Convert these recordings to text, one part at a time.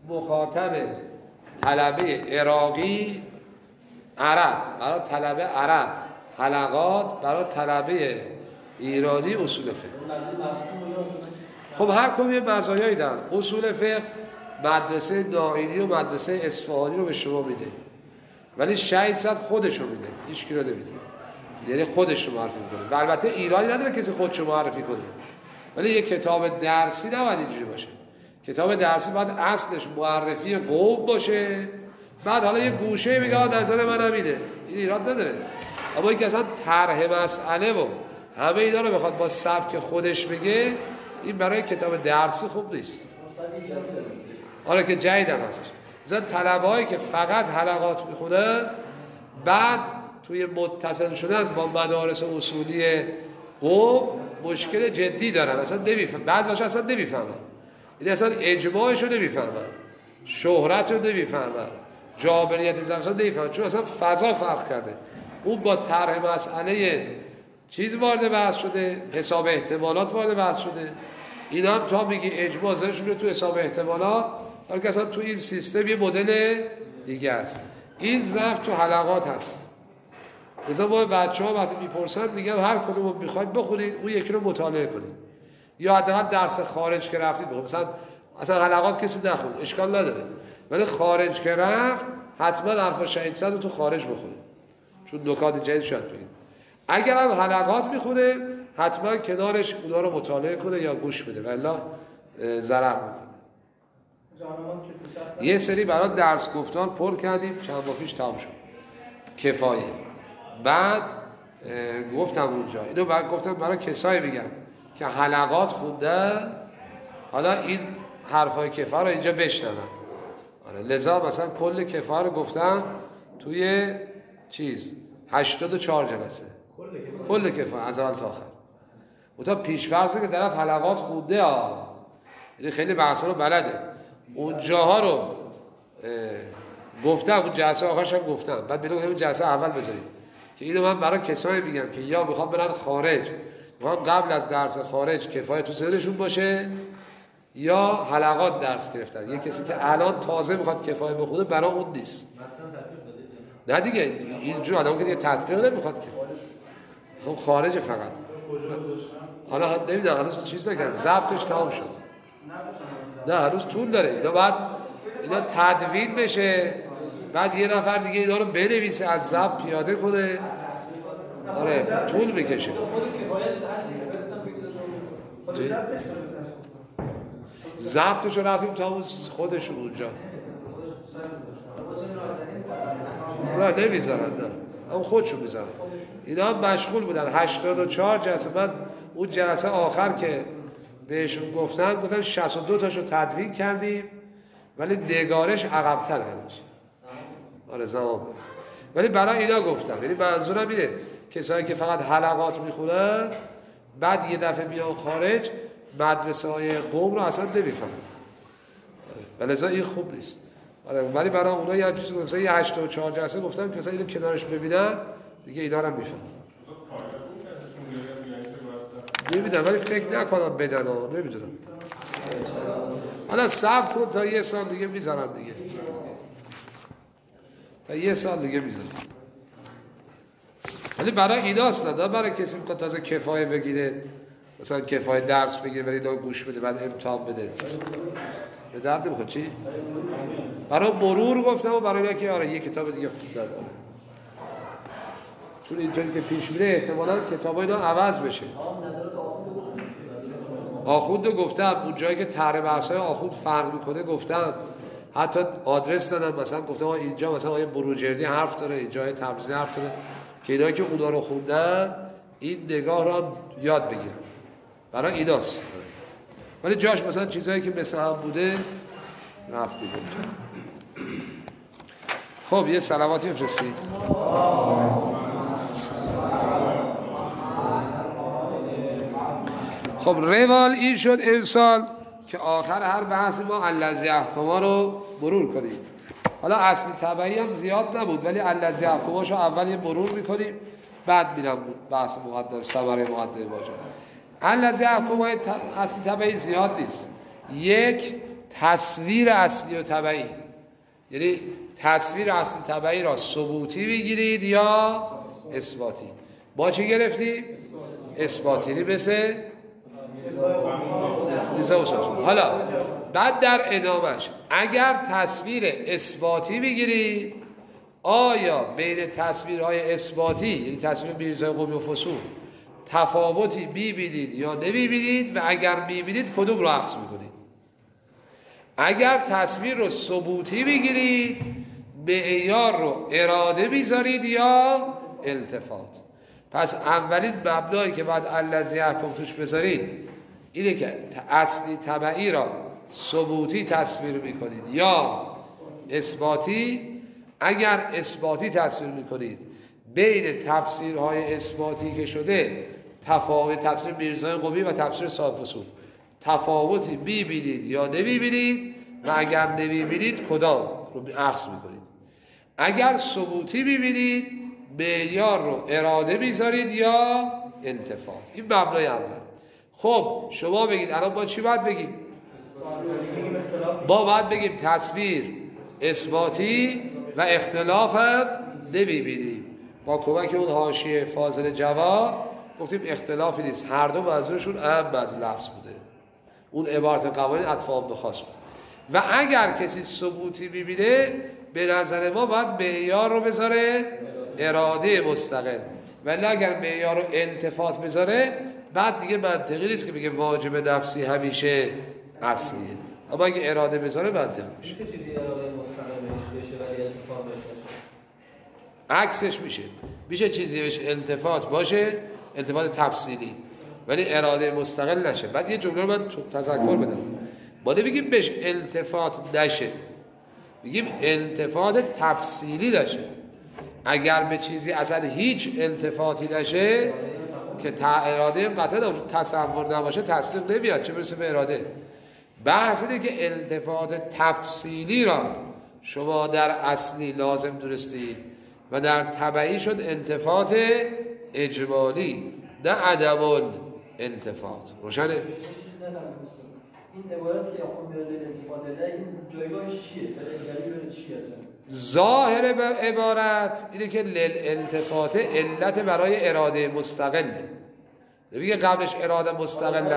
مخاطب طلبه عراقی عرب، برای طلبه عرب حلقات، برای طلبه ایرانی اصول فقه. خب هر کدوم یه مزایایی دارن. اصول فقه مدرسه نائینی و مدرسه اصفهانی رو به شما میده، ولی شهید صد خودش رو میده، هیچ کی رو نمیده، یعنی خودش رو معرفی میکنه. البته ایرانی نداره کسی خودش رو معرفی کنه، ولی یه کتاب درسی نباید اینجوری باشه. کتاب درسی باید اصلش معرفی قوم باشه، بعد حالا یه گوشه میگه نظر من نمیده، این ایراد نداره. اما اینکه اصلا طرح مسئله و همه اینا رو بخواد با سبک خودش بگه، این برای کتاب درسی خوب نیست. آره که جدید هم هستش. مثلا طلبه‌هایی که فقط حلقات میخونن، بعد توی متصل شدن با مدارس اصولی قوم مشکل جدی دارن، اصلا نمیفهمن، بعضی‌هاش اصلا نمیفهمن، این اصلا اجماعش رو نمیفهمن، شهرت رو نمیفهمن، جابریت زمستان نمیفهمن، چون اصلا فضا فرق کرده. اون با طرح مسئله چیز وارد بحث شده، حساب احتمالات وارد بحث شده. اینا هم تا میگی اجماع زرش میره تو حساب احتمالات، حالا که اصلا تو این سیستم یه مدل دیگه است. این ضعف تو حلقات هست. مثلا ما بچه‌ها وقتی میپرسن میگم هر کدوم رو میخواید بخونید، اون یکی رو مطالعه کنید، یا حداقل درس خارج که رفتید بخونید. مثلا اصلا حلقات کسی نخوند اشکال نداره، ولی خارج که رفت حتما حرف شهید صد رو تو خارج بخونید، چون نکات جدید شاید بگید. اگر هم حلقات میخونه حتما کنارش اونا رو مطالعه کنه یا گوش بده، والا ضرر میکنه. یه سری برای درس گفتن پر کردیم، چند با پیش تمام شد، کفایه. بعد گفتم اونجا اینو بعد گفتم برای کسایی میگم که حلقات خوندن، حالا این حرفای کفایه رو اینجا بشنون. آره لذا مثلا کل کفایه رو گفتم توی چیز 84 جلسه، کل کفایه از اول تا آخر. تا پیش فرضه که طرف حلقات خونده یعنی خیلی بحثا رو بلده، اون جاها رو گفتم، اون جلسه آخرش هم گفتم، بعد بلو همون جلسه اول بذارید که اینو من برای کسایی میگم که یا میخوام برن خارج، میخوام قبل از درس خارج کفایه تو ذهنشون باشه، یا حلقات درس گرفتن. یه کسی که الان تازه میخواد کفایه بخونه برای اون نیست. نه دیگه اینجور آدم که دیگه تطبیق نمیخواد که خب خارج فقط. حالا نمیدونم هنوز چیز نکرد، ضبطش تمام شد. نه هنوز طول داره، اینا تدوین بشه، بعد یه نفر دیگه اینا رو بنویسه، از ضبط پیاده کنه. آره طول میکشه. ضبطش رو رفتیم تا خودشون اونجا. نه نمیذارن، نه اما خودشون میذارن. اینا هم مشغول بودن. 84 جلسه، من اون جلسه آخر که بهشون گفتن 62 تاشو تدوین کردیم، ولی نگارش عقب‌تر هنوز. آره زمان بود. ولی برای اینا گفتم، یعنی منظورم اینه کسایی که فقط حلقات میخونن بعد یه دفعه میان خارج مدرسه های قوم رو اصلا نمیفهمن، ولذا این خوب نیست. ولی برای اونها یه چیزی گفتم، یه 84 جلسه گفتم که مثلا اینو کنارش ببینن دیگه اینا رو میفهمن. نمیدونم ولی فکر نکنم بدن ها، نمیدونم. حالا صبر کن تا یه سال دیگه میذارن دیگه، تا یه سال دیگه میذارن. ولی برای ایناست، نه برای کسی که تازه کفایه بگیره، مثلا کفایه درس بگیره ولی اینا گوش بده بعد امتحان بده، به درد نمیخواد. چی؟ برای مرور گفتم و برای اینا که آره یه کتاب دیگه خوندن، چون اینطوری که پیش میره احتمالاً کتاب اینا عوض بشه. آخوند گفتم اون جایی که طرح بحث‌های آخوند فرق میکنه گفتم، حتی آدرس دادم، مثلا گفتم اینجا مثلا آیه بروجردی حرف داره، اینجا آیه تبریزی حرف داره، که اینایی که اونا رو خوندن این نگاه رو هم یاد بگیرن، برای ایناست. ولی جاش مثلا چیزایی که مثل هم بوده رفتی بود. خب یه صلواتی بفرستید. خب روال این شد امسال که آخر هر بحث ما الذی احکما رو مرور کنیم. حالا اصلی تبعی هم زیاد نبود، ولی الذی احکماش رو اول یه مرور میکنیم، بعد میرم بحث مقدم ثمره مقدم باشه. الذی احکما اصلی تبعی زیاد نیست. یک، تصویر اصلی و طبعی، یعنی تصویر اصلی طبعی را ثبوتی بگیرید یا اثباتی. با چی گرفتیم؟ اثباتی. یعنی مثل حالا بعد در ادامهش اگر تصویر اثباتی بگیرید، آیا بین تصویرهای اثباتی یعنی تصویر میرزای قمی و فصول تفاوتی میبینید یا نمیبینید و اگر میبینید کدوم رو اخذ میکنید؟ اگر تصویر رو ثبوتی بگیرید معیار رو اراده میذارید یا التفات. پس اولین مبنایی که بعد الذی یحکم توش بذارید اینه که اصلی طبعی را ثبوتی تصویر میکنید یا اثباتی. اگر اثباتی تصویر میکنید بین تفسیرهای اثباتی که شده تفاوت تفسیر میرزای قمی و تفسیر صاحب فصول تفاوتی میبینید یا نمیبینید و اگر نمیبینید کدام رو اخذ میکنید؟ اگر ثبوتی میبینید معیار رو اراده میذارید یا التفات. این مبنای اول. خب شما بگید الان با چی باید بگیم؟ با باید بگیم تصویر اثباتی و اختلاف هم نمیبینیم. با کمک اون حاشیه فاضل جواد گفتیم اختلافی نیست، هر دو منظورشون اهم از لفظ بوده، اون عبارت قوانین اطفال بخواست بوده. و اگر کسی ثبوتی ببینه به نظر ما باید معیار رو بذاره اراده مستقل، ولی اگر معیار رو التفات بذاره بعد دیگه منطقی نیست که بگه واجب نفسی همیشه اصلیه، اما اگه اراده بذاره منطقی میشه. چیزی اراده مستقل بشه ولی التفات بشه؟ عکسش میشه چیزی بهش التفات باشه، التفات تفصیلی، ولی اراده مستقل نشه. بعد یه جمله رو من تذکر بدم، ما نمیگیم بهش التفات نشه، میگیم التفات تفصیلی نشه. اگر به چیزی اصلا هیچ التفاتی نشه که اراده قطعا تصور نباشه تصدیق نمیاد، چه برسه به اراده. بحث اینه که التفات تفصیلی را شما در اصلی لازم دونستید و در تبعی شد التفات اجمالی نه عدم التفات. روشنه؟ این عبارت که آخون بیاده التفات ده این جایگاهش چیه؟ چیه اصلا؟ ظاهر عبارت اینه که التفات علت برای اراده مستقله. نمیگه قبلش اراده مستقله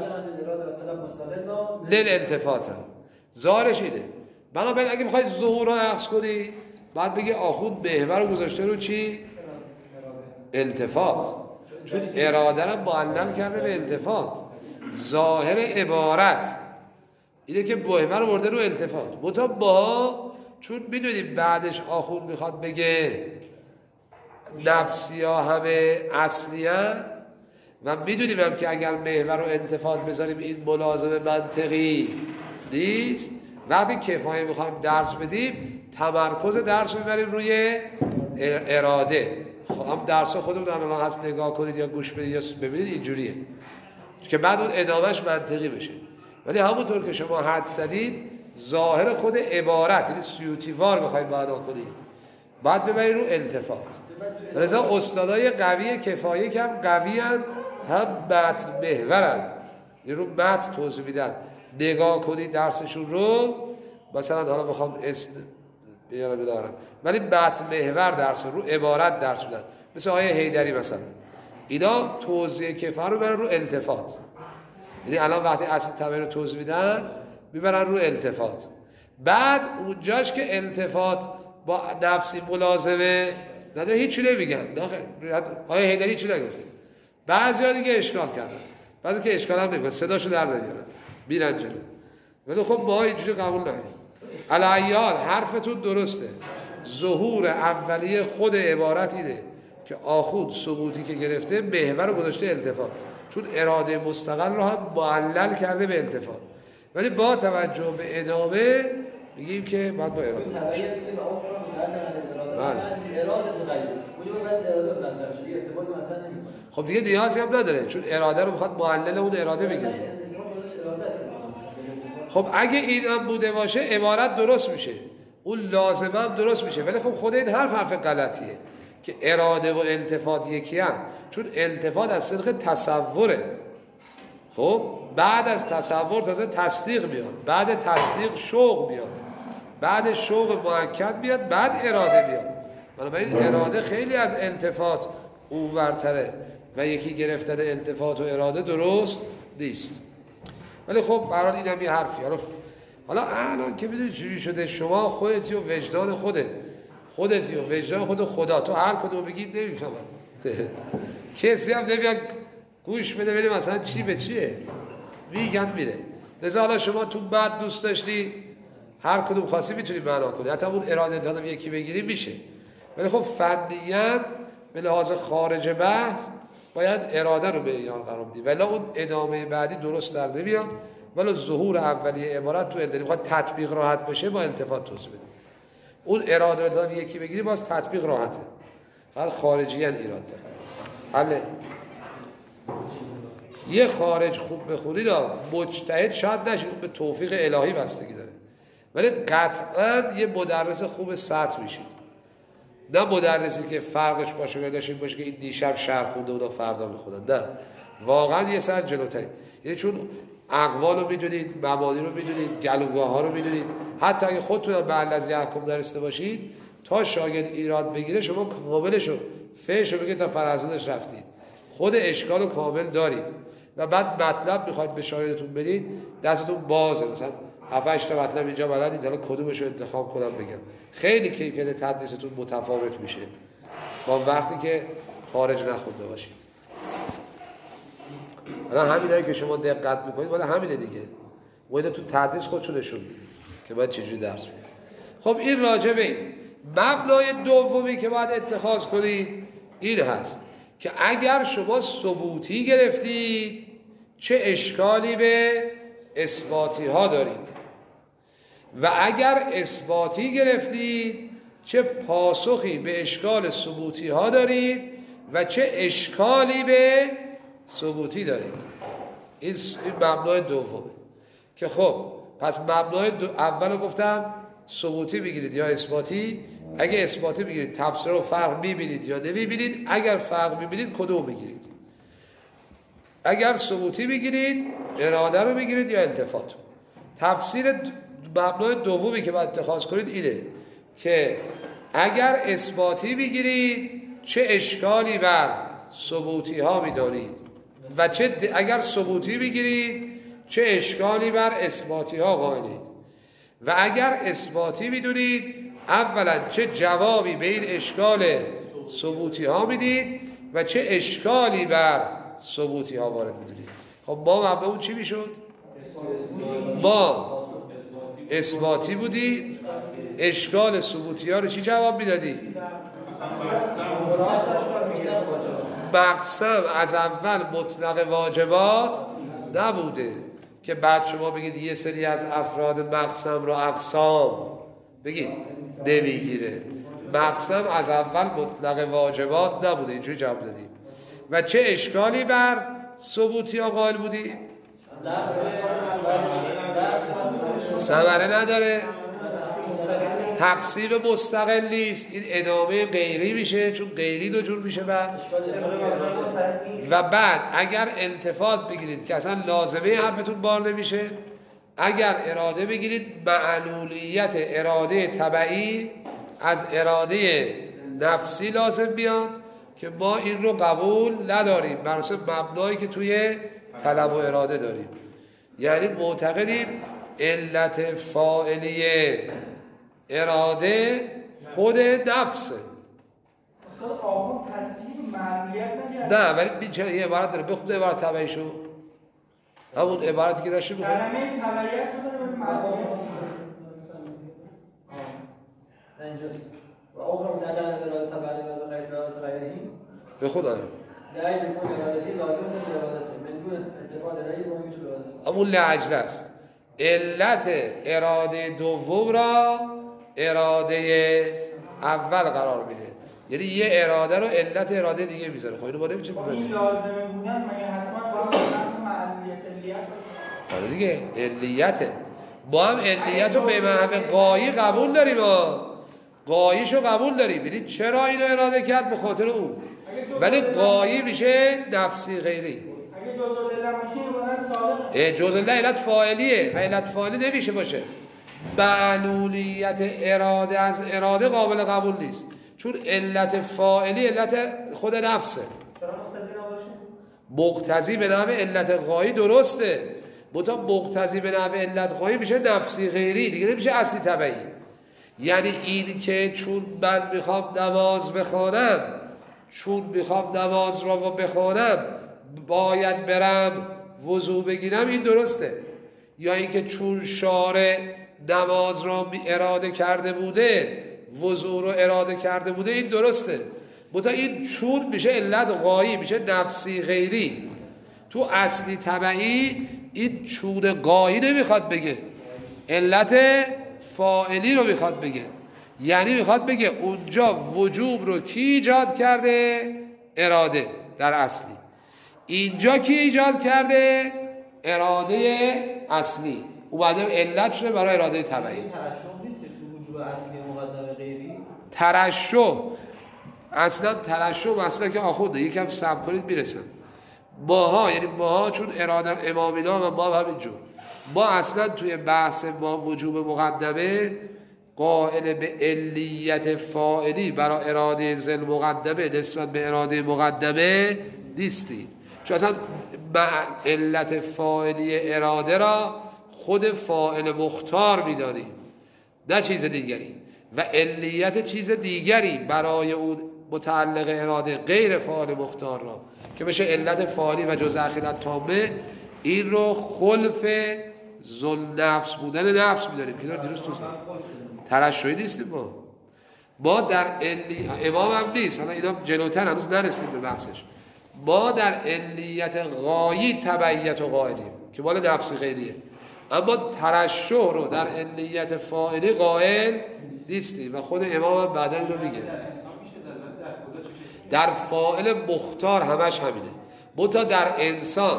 التفات ظاهرش اینه. بنابراین اگه میخوای ظهور رو اخذ کنی بعد بگی آخوند محور رو گذاشته رو چی؟ التفات، چون اراده رو معلل کرده به التفات. ظاهر عبارت اینه که محور رو برده رو التفات، منتها با چون میدونیم بعدش آخوند میخواد بگه نفسی ها همه اصلی هست و میدونیم هم که اگر محور رو التفات بذاریم این ملازم منطقی نیست. وقتی کفایه میخوایم درس بدیم تمرکز درس میبریم روی اراده. هم درس خودمون الان هست نگاه کنید یا گوش بدید یا ببینید اینجوریه که بعد اون ادامهش منطقی بشه. ولی همونطور که شما حد زدید ظاهر خود عبارت یعنی سیوطیوار بخواید معنا کنید بعد ببرید رو التفات. لذا استادای قوی کفایه که هم قوی هم متن محورن، یعنی رو متن توضیح میدن. نگاه کنید درسشون رو، مثلا حالا بخوام بیارم بدارم ولی متن محور درس رو عبارت درس میدن، مثل آیه حیدری مثلا. اینا توضیح کفایه رو برن رو التفات، یعنی الان وقتی اصل طبعی رو توضیح میدن میبرن رو التفات. بعد اونجاش که التفات با نفسی ملازمه نداره هیچی نمیگن. آیه حیدری هیچی نگفته. بعضیا دیگه اشکال کردن، بعضی که اشکال هم نمیکنن، صداشو در نمیارن میرن جلو. ولی خب ما اینجوری قبول نداریم. الایال حرفتون درسته. ظهور اولیه خود عبارت اینه که آخوند ثبوتی که گرفته محور رو گذاشته التفات، چون اراده مستقل رو هم معلل کرده به التفات. ولی با توجه به ادامه میگیم که باید با اراده خب دیگه نیازی هم نداره، چون اراده رو میخواد معلل اون اراده بگیره. خب اگه این هم بوده باشه عبارت درست میشه، اون لازمه هم درست میشه. ولی خب خود این حرف غلطیه که اراده و التفات یکی هم، چون التفات از صدق تصوره. خب بعد از تصور تازه تصدیق میاد، بعد تصدیق شوق میاد، بعد شوق مؤکد میاد، بعد اراده میاد. بنابراین اراده خیلی از التفات اونورتره و یکی گرفتن التفات و اراده درست نیست. ولی خب برای این هم یه حرفی. حالا الان که میدونی چجوری شده، شما خودتی و وجدان خودتی و وجدان خود خدا، تو هر کدوم بگید نمیفهمم. کسی هم نمیاد گوش بده ببین مثلا چی به چیه، میگن میره. لذا حالا شما تو بعد دوست داشتی هر کدوم خواستی میتونی معنا کنی، حتی اون اراده هم یکی بگیری میشه. ولی خب فنیاً به لحاظ خارج بحث باید اراده رو معیار قرار بدی، ولی اون ادامه بعدی درست در نمیاد. ولی ظهور اولیه عبارت تو علم میخواد تطبیق راحت بشه با التفات توضیح بدی. اون اراده هم یکی بگیری باز تطبیق راحته، فقط خارجیاً ایراد داره. حله یه خارج خوب بخونید مجتهد شاید نشید، به توفیق الهی بستگی داره، ولی قطعا یه مدرس خوب سطح میشید، نه مدرسی که فرقش باشه بداشید باشه که این دیشب شعر خونده اونا فردا میخونن، نه واقعا یه سر جلوترید. یعنی چون اقوال رو میدونید، مبانی رو میدونید، گلوگاه ها رو میدونید، حتی اگه خودتون به الذی یحکم درسته باشید تا شاگرد ایراد بگیره شما کاملشو فهشو بگید تا فرزونش رفتید، خود اشکال رو کامل دارید و بعد مطلب میخواید به شاگردتون بدید دستتون بازه، مثلا 7-8 تا مطلب اینجا بلدید، حالا کدومش رو انتخاب کنم بگم. خیلی کیفیت تدریستون متفاوت میشه با وقتی که خارج نخونده باشید. حالا همینایی که شما دقت میکنید ولی همینه دیگه، وایدا تو تدریس خودشون نشون میده که باید چجوری درس بدید. خب این راجبه این مبنای دومی که باید اتخاذ کنید این هست که اگر شما ثبوتی گرفتید چه اشکالی به اثباتی ها دارید و اگر اثباتی گرفتید چه پاسخی به اشکال ثبوتی ها دارید و چه اشکالی به ثبوتی دارید. این مبنای دومه که خب پس مبنای اول گفتم ثبوتی بگیرید یا اثباتی. اگه اثباتی بگیرید تفسیر و فرق میبینید یا نمیبینید، اگر فرق میبینید کدوم بگیرید. اگر ثبوتی بگیرید اراده رو بگیرید یا التفات. تفسیر مبنای دومی که باید اتخاذ کنید اینه که اگر اثباتی بگیرید چه اشکالی بر ثبوتی ها میدارید و اگر ثبوتی بگیرید چه اشکالی بر اثباتی ها قائلید و اگر اثباتی میدونید اولا چه جوابی به این اشکال ثبوتی ها میدید و چه اشکالی بر ثبوتی ها وارد میدونید. خب ما مبنامون چی میشد؟ ما اثباتی بودی، اشکال ثبوتی ها رو چی جواب میدادی؟ مقسم از اول مطلق واجبات نبوده که بعد شما بگید یه سری از افراد مقسم رو اقسام بگید نمیگیره. مقسم از اول مطلق واجبات نبوده، اینجوری جواب دادیم. و چه اشکالی بر ثبوتی ها قائل بودیم؟ ثمره نداره، تقسیم مستقل نیست، این ادامه غیری میشه چون غیری دو جور میشه بعد. و بعد اگر التفات بگیرید که اصلا لازمه حرفتون بار نمیشه، اگر اراده بگیرید معلولیت اراده تبعی از اراده نفسی لازم بیاد که ما این رو قبول نداریم بر اساس مبنایی که توی طلب و اراده داریم. یعنی معتقدیم علت فاعلیه اراده خود نفسه. آخون تصدیق معلولیت نگرد؟ نه ولی چرا یه عبارت داره، بخود عبارت تبعی شو همون عبارتی که داشتی بخود کلمه تبعیت رو داره به معلولیت اینجاست و آخر متعلق اراده تبعی و غیرهیم بخود آره لا يكون ارادتی لازمه ارادته من دون اتفاق رأی رو میشه ارادته همون لعجل است. علت اراده دوم را اراده اول قرار میده، یعنی یه اراده رو علت اراده دیگه میذاره. خب اینو ما نمیتونیم این بپذیریم. لازمه بودن مگه حتما باید معلولیت علیت باشه؟ آره دیگه علیته. ما هم علیت رو به معنی قایی قبول داریم، قاییشو قبول داریم. ببینید چرا اینو اراده کرد؟ به خاطر اون. ولی قایی میشه نفسی غیری. اگه جزء باشه عبارت سالمه. جزء الله علت فاعلیه و علت فاعلی نمیشه باشه. معلولیت اراده از اراده قابل قبول نیست، چون علت فاعلی علت خود نفسه. چرا مقتضی نباشه؟ مقتضی به نحو علت غایی درسته، منتها مقتضی به نحو علت غایی میشه نفسی غیری، دیگه نمیشه اصلی طبعی. یعنی این که چون من میخوام نماز بخوانم، چون میخوام نماز را بخوانم باید برم وضو بگیرم، این درسته. یا اینکه چون شارع نماز را اراده کرده بوده وضو رو اراده کرده بوده، این درسته. منتها این چون میشه علت غایی، میشه نفسی غیری. تو اصلی طبعی این چون غایی نمیخواد بگه، علت فاعلی رو میخواد بگه. یعنی میخواد بگه اونجا وجوب رو کی ایجاد کرده؟ اراده در اصلی. اینجا کی ایجاد کرده؟ اراده اصلی. اومده علت شده برای اراده طبعی. ترشح نیستش تو وجوب اصلی مقدمه غیری؟ ترشح اصلا ترشح مثلا که آخونده یکم صبر کنید میرسم. ماها یعنی ماها چون اراده امامینا و ما همینجور، ما اصلا توی بحث ما وجوب مقدمه قائل به علیت فاعلی برای اراده ذل مقدمه نسبت به اراده مقدمه نیستیم، چون اصلا علت فاعلی اراده را خود فاعل مختار می‌دانیم، نه چیز دیگری، و علیت چیز دیگری برای اون متعلق اراده غیر فاعل مختار را که بشه علت فاعلی و جزء اخیرت تامه. این رو خلف ذل نفس بودن نفس می‌دانیم که دیروز تو ترشحی نیستیم. ما در امام هم نیست، حالا اینا جلوتر هنوز نرسیدیم به بحثش. ما در علیت غایی تبعیت و قائلیم که مال نفسی غیریه، اما ترشح رو در علیت فاعلی قائل نیستیم و خود امام هم بعدا اینو میگه. در فاعل مختار همش همینه، منتها در انسان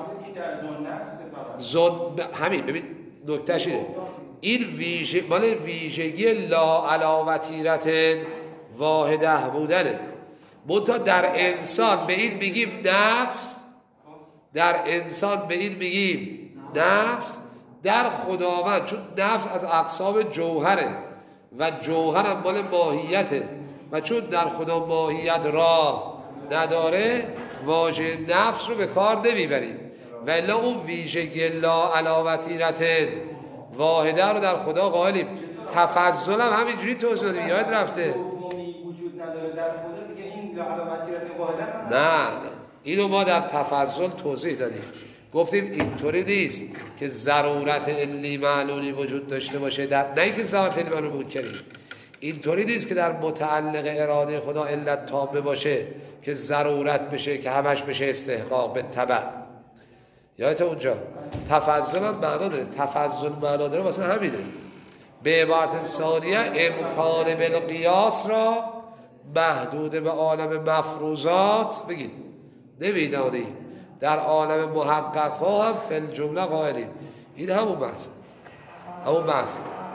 همین. ببین نکتهش اینه، این مال ویژگی لا علی وتیرت واحده بودنه. منتها در انسان به این میگیم نفس، در انسان به این میگیم نفس، در خداوند چون نفس از اقسام جوهره و جوهر هم مال ماهیته و چون در خدا ماهیت را نداره واژه نفس رو به کار نمیبریم، و الا اون ویژگی لا علی وتیرت واحده رو در خدا قائلیم. تفضل هم همینجوری توضیح دادیم، یاد رفته؟ وجود نداره در خدا دیگه، این لا علی وتیرت واحده نه اینو ما در تفضل توضیح دادیم، گفتیم اینطوری نیست که ضرورت علی معلولی وجود داشته باشه، در نه اینکه ضرورت علی معلولی منکریم، اینطوری نیست که در متعلق اراده خدا علت تامه باشه که ضرورت بشه که همش بشه استحقاق به تبع. یادت اونجا تفضل هم معنا داره، تفضل معنا داره واسه همینه. به عبارت ثانیه امکان بالقیاس را محدود به عالم مفروضات بگید نمیدانیم، در عالم محقق ها هم فی الجمله قائلیم. این همون بحث، همون بحث،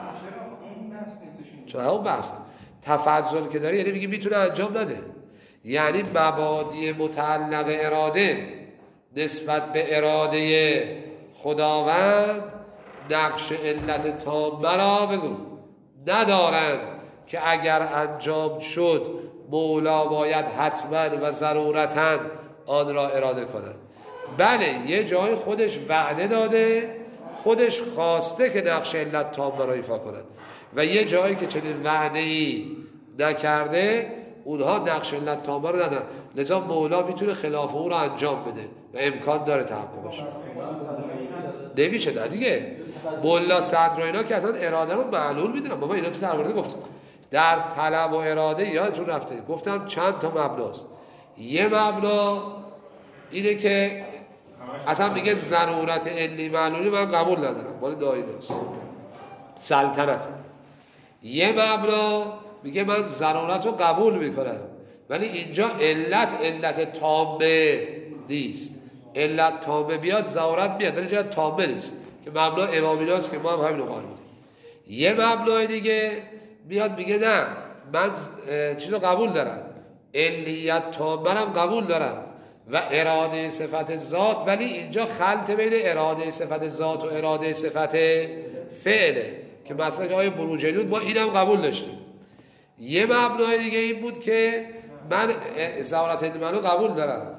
چون همون بحث تفضل که داره یعنی میگه میتونه انجام نده، یعنی مبادی متعلق اراده نسبت به اراده خداوند نقش علت تامه را بگو ندارند که اگر انجام شد مولا باید حتما و ضرورتا آن را اراده کند. بله یه جای خودش وعده داده، خودش خواسته که نقش علت تامه را ایفا کند، و یه جایی که چنین وعده‌ای نکرده اونها نقش علت تامه رو ندارن، لذا مولا میتونه خلاف او رو انجام بده و امکان داره تحققش. نمیشه نه دیگه. مولا صدر و اینا که اصلا اراده رو معلول میدونن. بابا اینا تو تربیت گفتم در طلب و اراده یادتون رفته گفتم چند تا مبناست. یه مبنا اینه که اصلا میگه ضرورت علی معلولی من قبول ندارم، مال دایناست سلطنت. یه مبنا میگه من ضرورت رو قبول میکنم، ولی اینجا علت تامه نیست. علت تامه بیاد ضرورت بیاد، ولی اینجا تامه نیست که مبنا امامیناست که ما هم همین رو قائل بودیم. یه مبنای دیگه بیاد میگه نه من چیز رو قبول دارم، علیت تامه هم قبول دارم، و اراده صفت ذات، ولی اینجا خلط بین اراده صفت ذات و اراده صفت فعله که مثلا که آیه بروجردی بود، ما اینم قبول داشتیم. یه مبنای دیگه این بود که من ظاهرت علمی رو قبول دارم،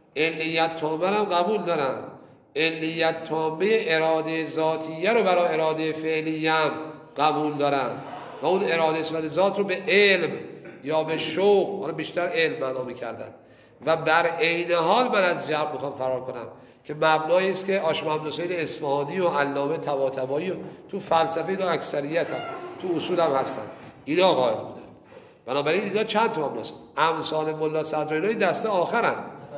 علیت تامه هم قبول دارم، علیت تامه اراده ذاتیه رو برای اراده فعلیه هم قبول دارم و اون اراده صفت ذات رو به علم یا به شوق، حالا بیشتر علم معنا می‌کردن و در عین حال من از جبر میخوام فرار کنم که مبنایی است که آش محمد حسین اصفهانی و علامه طباطبایی تو فلسفه اینا اکثریت هم تو اصول هم هستن، اینا قائل بودن. بنابراین اینا چند تا مبناست، امثال ملا صدرالله دسته آخرن،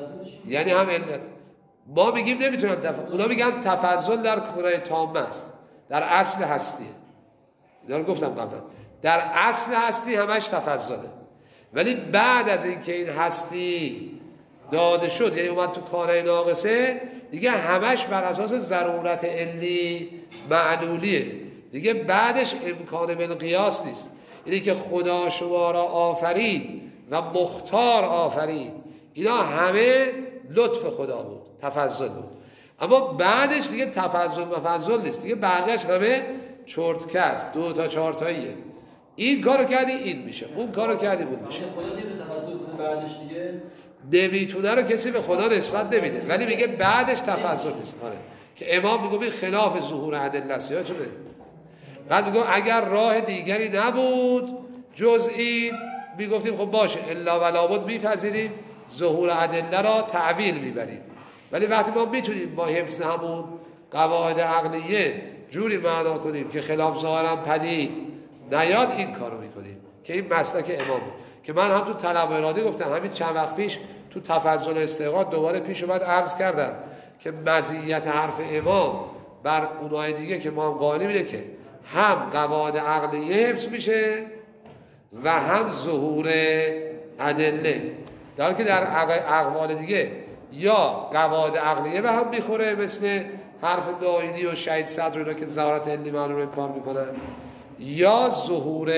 یعنی هم علت. ما میگیم نمیتونن اونا میگن تفضل در کنایه تامه است، در اصل هستیه. اینا رو گفتم قبلا، در اصل هستی همش تفضله، ولی بعد از اینکه این هستی داده شد، یعنی اومد تو کانه ناقصه، دیگه همش بر اساس ضرورت علی معلولیه، دیگه بعدش امکان بالقیاس نیست. یعنی که خدا شما را آفرید و مختار آفرید، اینا همه لطف خدا بود، تفضل بود. اما بعدش دیگه تفضل مفضل نیست، دیگه بعدش همه چرتکه است، 2 تا 4 تاییه. این کارو کردی این میشه، اون کارو کردی اون میشه. خدا نمیتونه تفضل کنه بعدش دیگه، نمیتونه رو کسی به خدا نسبت نمیده، ولی میگه بعدش تفضل نیست. آره که امام میگه خلاف ظهور ادله است، یادتونه؟ بعد میگه اگر راه دیگری نبود جز این، میگفتیم خب باشه الا ولا بد میپذیریم، ظهور ادله را تعویل میبریم. ولی وقتی ما میتونیم با حفظ همون قواعد عقلیه جوری معنا کنیم که خلاف ظاهرا پدید نیاد، این کارو میکنیم که این مسلک امام بود. که من هم تو طلب اراده گفتم، همین چند وقت پیش تو تفضل استقامت دوباره پیش اومد عرض کردم که مزیت حرف امام بر اونای دیگه که ما هم قائلیم اینه که هم قواعد عقلیه حفظ میشه و هم ظهور ادله، در حالی که در اقوال دیگه یا قواعد عقلیه به هم میخوره مثل حرف داینی و شهید صدر اینا که ظاهرت علمی معلوم کار میکنن، یا ظهور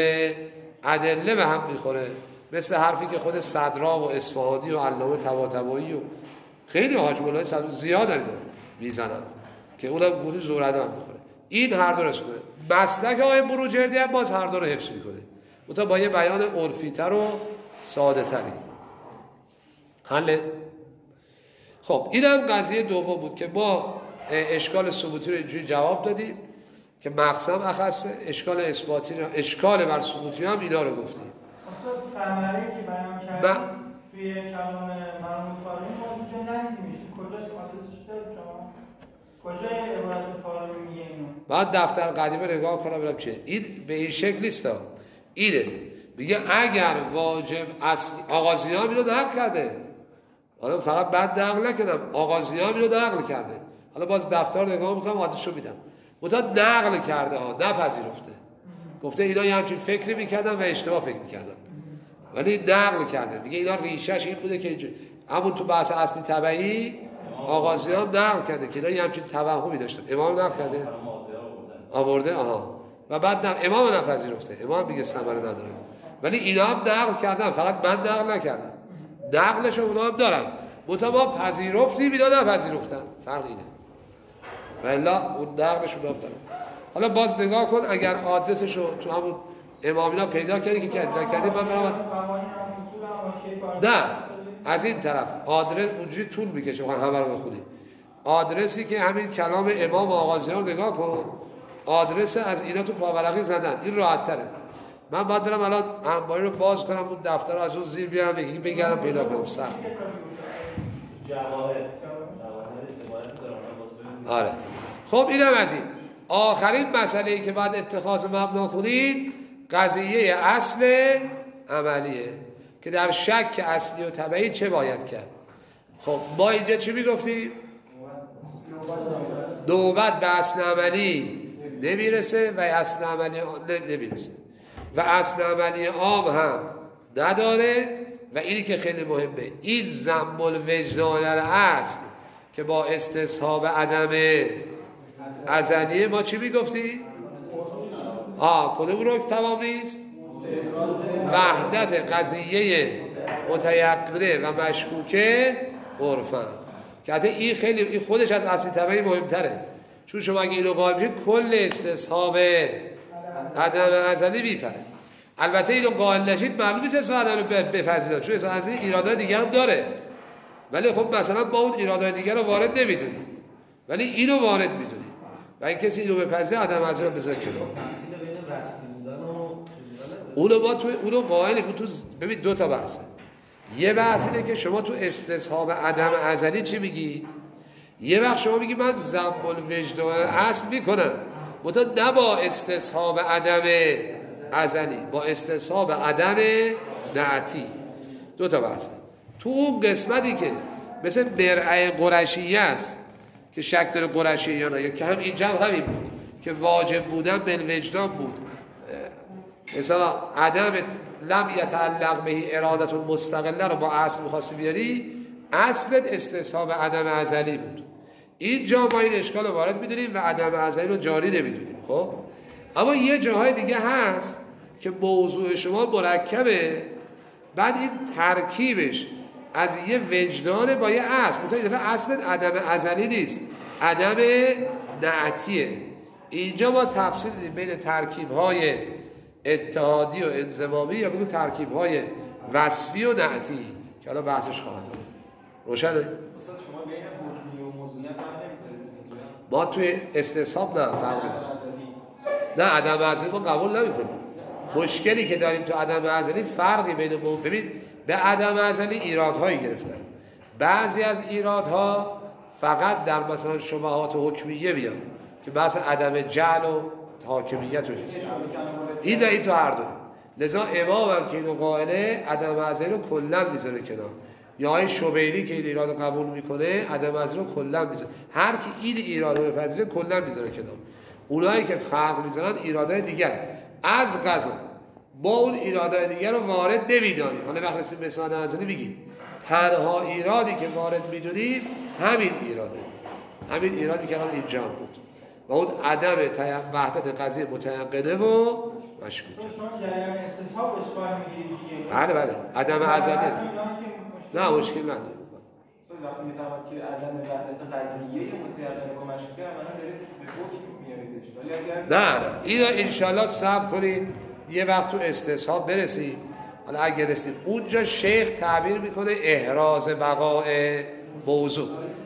ادله به هم میخوره مثل حرفی که خود صدرا و اصفهانی و علامه طباطبایی و خیلی حاج مولای صدر زیاد اینا میزنن که اونم گفت ظهور ادله هم میخوره. این هر دو رسونه مسلک آقای بروجردی هم باز هر دو رو حفظ میکنه، منتها با یه بیان عرفی‌تر و ساده تری. حله؟ خب اینم قضیه دوم بود که ما اشکال ثبوتی رو اینجوری جواب دادیم که مقسم اخصه، اشکال اثباتی رو، اشکال بر ثبوتی هم اینا رو گفتیم. اصلا ثمره که بیان کردیم توی کلام مرحوم طارمی ما اینجا ندیدیمش، کجاست آدرسش دارید شما؟ کجای عبارت طارمی میگه اینو؟ بعد دفتر قدیمه نگاه کنم ببینم چیه. این به این شکل نیست، اینه میگه اگر واجب اصلی، آغازیان اینو نقل کرده، حالا فقط بعد نقل نکردم، آغازیان اینو نقل کرده، حالا باز دفتر نگاه میکنم آدرسشو میدم، منتها نقل کرده ها، نپذیرفته، گفته اینا یه همچین فکری میکردن و اشتباه فکر میکردن، ولی نقل کرده، میگه اینا ریشش این بوده که اینجوری. همون تو بحث اصلی تبعی آغازیان نقل کرده که اینا یه همچین توهمی داشتن، امام نقل کرده آورده آها، و بعد امام نپذیرفته، امام میگه ثمره نداره، ولی اینا هم نقل کردن، فقط من نقل نکردم، نقلش اونا هم دارن، منتها ما پذیرفتیم اینا نپذیرفتن، فرق اینه، و الا اون نقلش اونا هم دارن. حالا باز نگاه کن اگر آدرسش رو تو همون امامینا پیدا کردی که نکردی، من برام نه از این طرف آدرس اونجوری طول میکشه همه رو بخونی، آدرسی که همین کلام امام آغازیان رو نگاه کن، آدرس از اینا تو پاورقی زدن، این راحت تره. من باید برم الان انباری رو باز کنم، اون دفتر رو از اون زیر بیارم یکی بگردم پیدا کنم، سخته. آره خب اینم از این. آخرین مسئله‌ای که باید اتخاذ مبنا کنید قضیه اصل عملیه که در شک اصلی و تبعی چه باید کرد. خب ما اینجا چی میگفتیم؟ نوبت به اصل عملی نمیرسه و اصل عملی نمیرسه و اصل عملی عام هم نداره، و اینی که خیلی مهمه، این ذم الوجدان الاصل که با استصحاب عدم ازلیه ما چی میگفتیم؟ کدوم رو که تمام نیست؟ وحدت قضیه متیقنه و مشکوکه عرفا که حتی این خیلی این خودش از اصلی طبعی مهمتره، چون شما اگه اینو قائل بشید کل استصحاب عدم ازلی میپره. البته اینو قائل نشید معلوم نیست استصحاب عدم بپذیرید، چون استصحاب ازلی ایرادهای دیگه هم داره، ولی خب مثلا ما اون ایرادهای دیگه رو وارد نمیدونیم ولی اینو وارد میدونیم و این کسی اینو بپذیره عدم ازلی رو بذاره کنار. اونو قائل تو ببین دو تا بحثه. یه بحث اینه که شما تو استصحاب عدم ازلی چی میگی؟ یه وقت شما میگی من ذم الوجدان اصل میکنم متا نه با استصحاب عدم ازلی، با استصحاب عدم نعتی. دو تا بحثه. تو اون قسمتی که مثل مرعی قرشیه است که شک داره قرشیه یا نه، که هم اینجا همین بود که واجب بودن بالوجدان بود، مثلا عدم لم یتعلق به ارادت مستقله رو با اصل می‌خواستی بیاری، اصلت استصحاب عدم ازلی بود. اینجا ما این اشکال رو وارد می‌دونیم و عدم ازلی رو جاری نمی‌دونیم. خب اما یه جاهای دیگه هست که موضوع شما مرکبه، بعد این ترکیبش از یه وجدان با یه اصل، منتها این دفعه اصلت عدم ازلی نیست، عدم نعتیه. اینجا ما تفصیل دیدیم بین ترکیب‌های اتحادی و انضمامی یا بگو ترکیب‌های وصفی و نعتی که حالا بحثش خواهد بود. روشنه؟ استاد شما بین حکمی و موضوعیت فرق نمی‌ذارید؟ ما توی استصحاب نه فرق نه عدم ازلی ما قبول نمی‌کنیم. مشکلی که داریم تو عدم ازلی فرقی بین ببین به عدم ازلی ایرادهایی گرفتن. بعضی از ایرادها فقط در مثلا شبهات حکمیه بیان که بحث عدم جعل و حاکمیت رو این تو هر دو. لذا امام هم که اینو قائله عدم ازلی رو کلا میذاره کنار، یا آقای شبیلی که این ایراد رو قبول میکنه عدم ازلی رو کلا میذاره. هر کی این ایراد رو بپذیره کلا میذاره کنار. اونایی که فرق میذارن ایرادهای دیگر از قضا با اون ایرادهای دیگر رو وارد نمیدانیم. حالا وقت رسیم به عدم ازلی میگیم تنها ایرادی که وارد میدونیم همین ایراده، همین ایرادی که الان اینجا بود و اون عدم وحدت قضیه متیقنه و مشکوک. شما جریان استصحاب اشکال میگیرید دیگه. بله عدم ازلی نه مشکل نداره. وقتی میفهمد که عدم وحدت قضیه متیقنه و مشکوکه عملا دارید به حکم میاریدش، ولی اگر نه اینو انشالله صبر کنید یه وقت تو استصحاب برسید. حالا اگر رسید اونجا شیخ تعبیر میکنه احراز بقاء موضوع،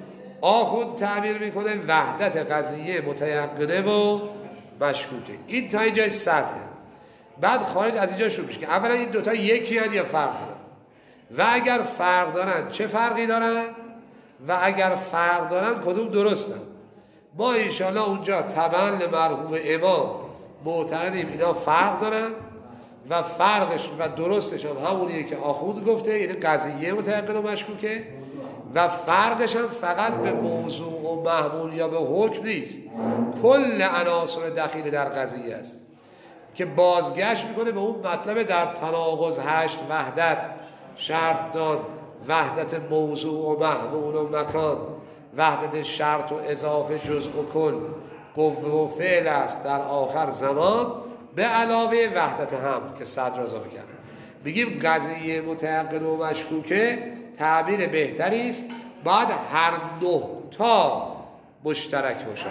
آخوند تعبیر میکنه وحدت قضیه متیقنه و مشکوکه. این تا اینجای سطحه. بعد خارج از اینجا شروع میشه که اولا این دوتا یکی هست یا فرق دارن و اگر فرق دارن چه فرقی دارن و اگر فرق دارن کدوم درستن. ما انشاءالله اونجا تبعاً لمرحوم امام معتقدیم اینا فرق دارن و فرقش و درستش هم همونیه که آخوند گفته، یعنی قضیه متیقن و مشکوکه و فرقش هم فقط به موضوع و محمول یا به حکم نیست، کل عناصر دخیل در قضیه است که بازگشت میکنه به اون مطلب در تناقض 8 وحدت شرط داد، وحدت موضوع و محمول و مکان، وحدت شرط و اضافه جزء و کل، قوه و فعل است در آخر زمان به علاوه وحدت هم که صدر اضافه کرد. بگیم قضیه متیقن و مشکوکه تعبیر بهتری است، باید هر 9 تا مشترک باشن.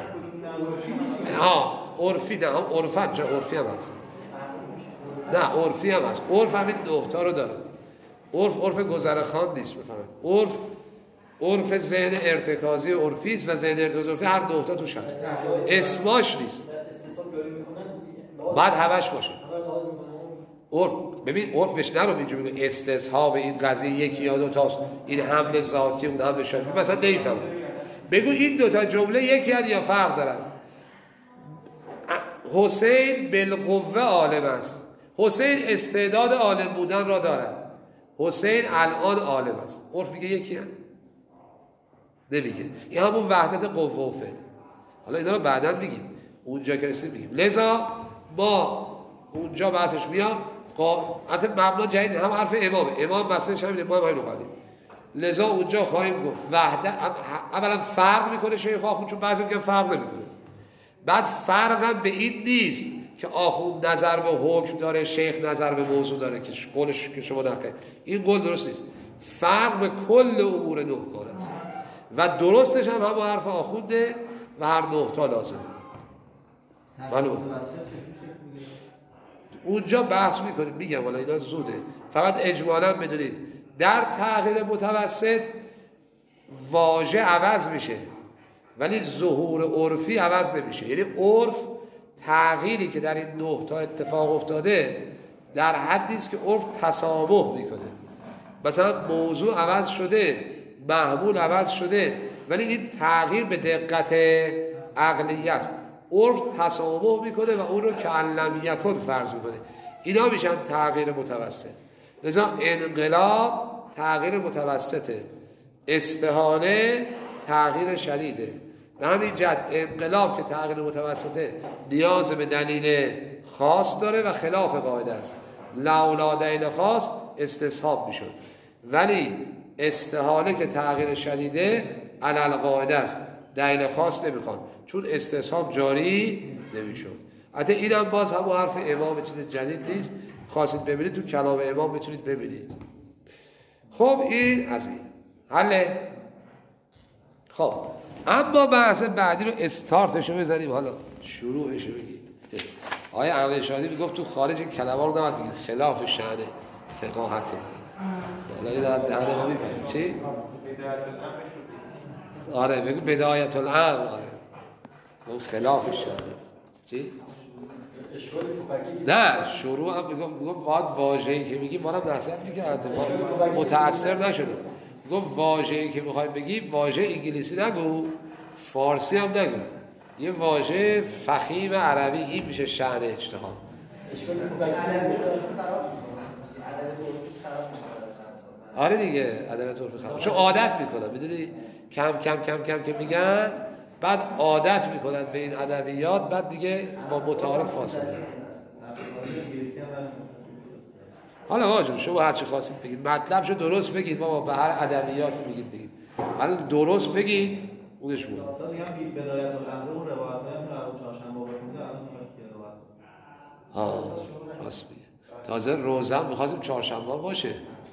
عرفی نه هم عرفت چه عرفی هم هست، نه عرفی هم هست، عرف همین 9 تا رو داره. عرف گذرخان نیست، بفهمید عرف ذهن ارتکازی عرفی است و ذهن ارتکازی عرفی هر 9 تا توش هست، اسماش نیست، بعد همش باشه. عرف ببین عرف بهش نرو اینجوری میگه استصحاب این قضیه یکی یا 2 تاست، این حمل ذاتی اون حمل شرطی، مثلا نمیفهمم. بگو این 2 تا جمله یکی هست یا فرق دارن. حسین بالقوه عالم است، حسین استعداد عالم بودن را دارد، حسین الان عالم است. عرف میگه یکی هست؟ نمیگه. این همون وحدت قوه و فعل. حالا اینا رو بعداً میگیم، اونجا که رسید میگیم. لذا ما اونجا بحثش میاد حتی مبنا جدید هم حرف امام مسئلهش همینه، ما همین رو قالیم. لذا اونجا خواهیم گفت وحدت اولا فرق میکنه شیخ آخوند، چون بعضی میگن فرق نمیکنه. بعد فرق هم به این نیست که آخوند نظر به حکم داره شیخ نظر به موضوع داره که قولش که شما نکنید، این قول درست نیست. فرق به کل امور 9 کار است و درستش هم همون حرف آخونده و هر 9 تا لازم. معلومه اونجا بحث میکنیم، میگم والا اینا زوده، فقط اجمالا بدونید در تغییر متوسط واژه عوض میشه ولی ظهور عرفی عوض نمیشه. یعنی عرف تغییری که در این 9 تا اتفاق افتاده در حدی است که عرف تسامح میکنه. مثلا موضوع عوض شده، محمول عوض شده، ولی این تغییر به دقت عقلی است. عرف تسامح میکنه و اون رو که علم یکن فرض میکنه. اینا میشن تغییر متوسط. لذا انقلاب تغییر متوسطه، استحاله تغییر شدیده. به همین جهت انقلاب که تغییر متوسطه نیاز به دلیل خاص داره و خلاف قاعده است. لولا دلیل خاص استصحاب میشد، ولی استحاله که تغییر شدیده علل قاعده است، دلیل خاص نمیخواد چون استصحاب جاری نمیشد. حتی اینم باز همون حرف امام چیز جدید نیست، خواستید ببینید تو کلام امام میتونید ببینید. خب این از این حله. خب اما بحث بعدی رو استارتش رو بزنیم، حالا شروعش رو بگید. آقای احمد شادی میگفت تو خارج این کلمه رو نباید بگید، خلاف شأن فقاهته. حالا این دهن ما میفهمید چی؟ آره بگو بدایت الامر. آره اون خلاف شأنه. چی؟ نه شروع هم میگم باید واژه‌ای که میگیم ما هم نصیحت میکرد ما متأثر نشدیم. میگم واژه‌ای که میخوای بگی واژه انگلیسی نگو، فارسی هم نگو، یه واژه فخیم عربی، این میشه شأن اجتهاد. آره دیگه ادب عرفی خراب چون عادت میکنن، میدونی کم کم کم کم که میگن بعد عادت میکنن به این ادبیات، بعد دیگه با متعارف فاصله. حالا واجب شما هر چی خواستید بگید، مطلبشو درست بگید، بابا به هر ادبیاتی میگید بگید، حالا درست بگید اونش بود. اصلا میگم بدایت الامر اون روایت هم چهارشنبه بخونده الان روایت. راست میگه. تازه روزه هم می‌خواستیم چهارشنبه باشه.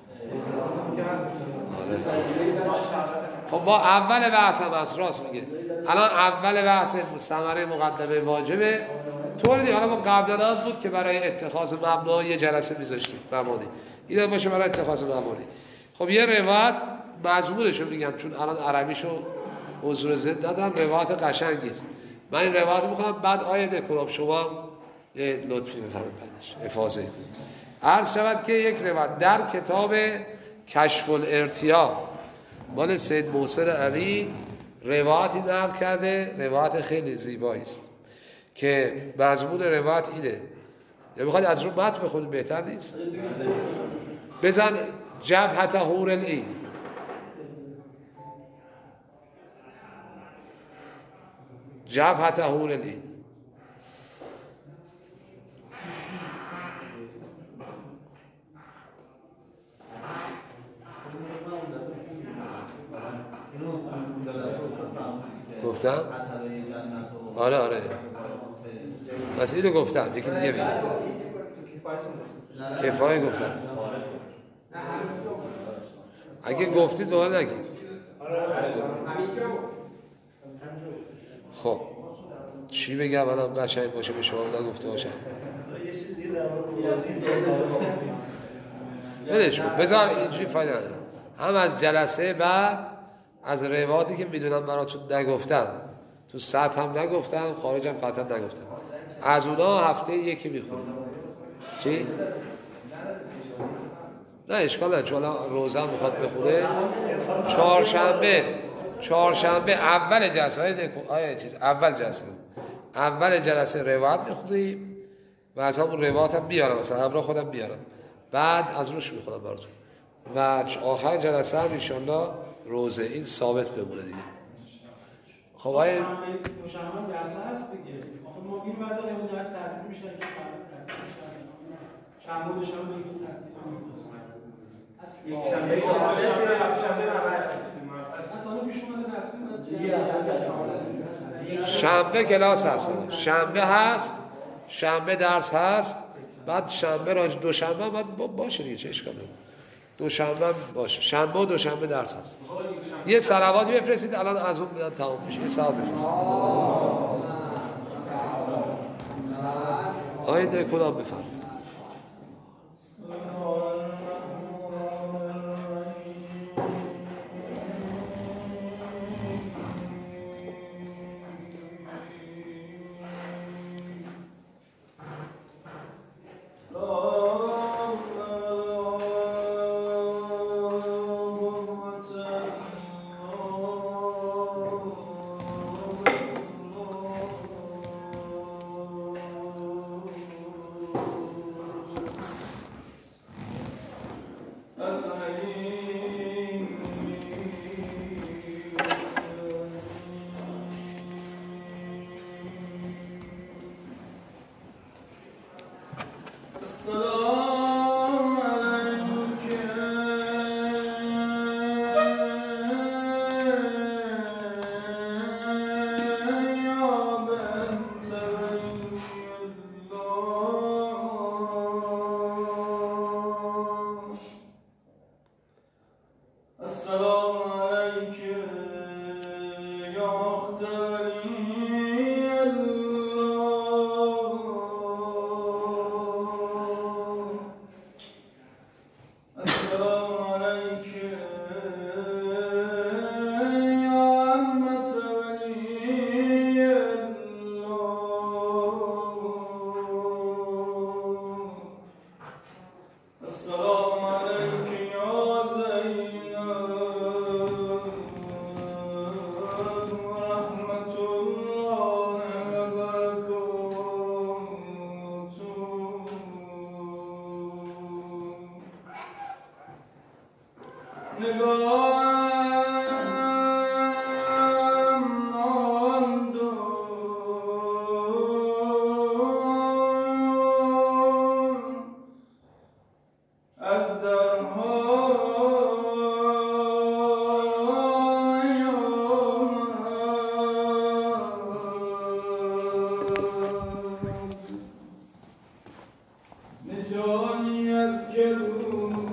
آره. خب با اول بحث هم هست، راست میگه. الان اول بحث ثمره مقدمه واجبه. طوری دیگه حالا ما قبلا هم بود که برای اتخاذ مبنا یه جلسه میذاشتیم مبانی. اینا باشه برای اتخاذ مبانی. خب یه روایت مضمونشو میگم چون الان عربیشو حضور ذهن ندارم، روایت قشنگی است. من این روایت میخونم بعد آیه کنم شما یه لطفی بفرمایید بعدش افاضه. عرض شود که یک روایت در کتاب کشف الارتیاب مال سید محسن امین روایتی نقل کرده، روایت خیلی زیبایی است که مضمون روایت اینه. یا میخواید از رو متن بخونید بهتر نیست؟ بزن جبهت حور العین. جبهت حور العین. گفتم؟ آره پس اینو گفتم، یکی دیگه بگیم کفایه گفتم. اگه گفتید دوباره نگید. خب چی بگم الان قشنگ باشه به شما نگفته باشم؟ بلش کن بذار اینجوری فایده نداره. هم از جلسه بعد از روایاتی که میدونم براتون نگفتم، تو سطح هم نگفتم، خارج هم قطعا نگفتم، از اونا هفته یکی میخونم. چی؟ نه اشکال نه، چون روزه هم میخواد بخونه. چهارشنبه اول جلسه اول جلسه روایت میخونیم و از همون روایت هم بیارم، مثلا همراه خودم بیارم، بعد از روش میخونم براتون و آخر جلسه هم انشالله روزه. این ثابت بمونه دیگه. خب آقای مشهمان درس هست دیگه. آخه ما این وضع اون درس تعطیل میشه که تعطیل میشه. شنبه دوشنبه این تعطیل میشه. اصلا شنبه کلاس هست، شنبه هست، شنبه درس هست، بعد شنبه دوشنبه بعد باشه دیگه، چه اشکالی داره. دوشنبه هم باشه، شنبه و دوشنبه درس هست. یه صلواتی بفرستید الان از اون میاد تمام میشه. یه ثواب بفرستید. آینده کدام بفرمایید. نشانی از جلو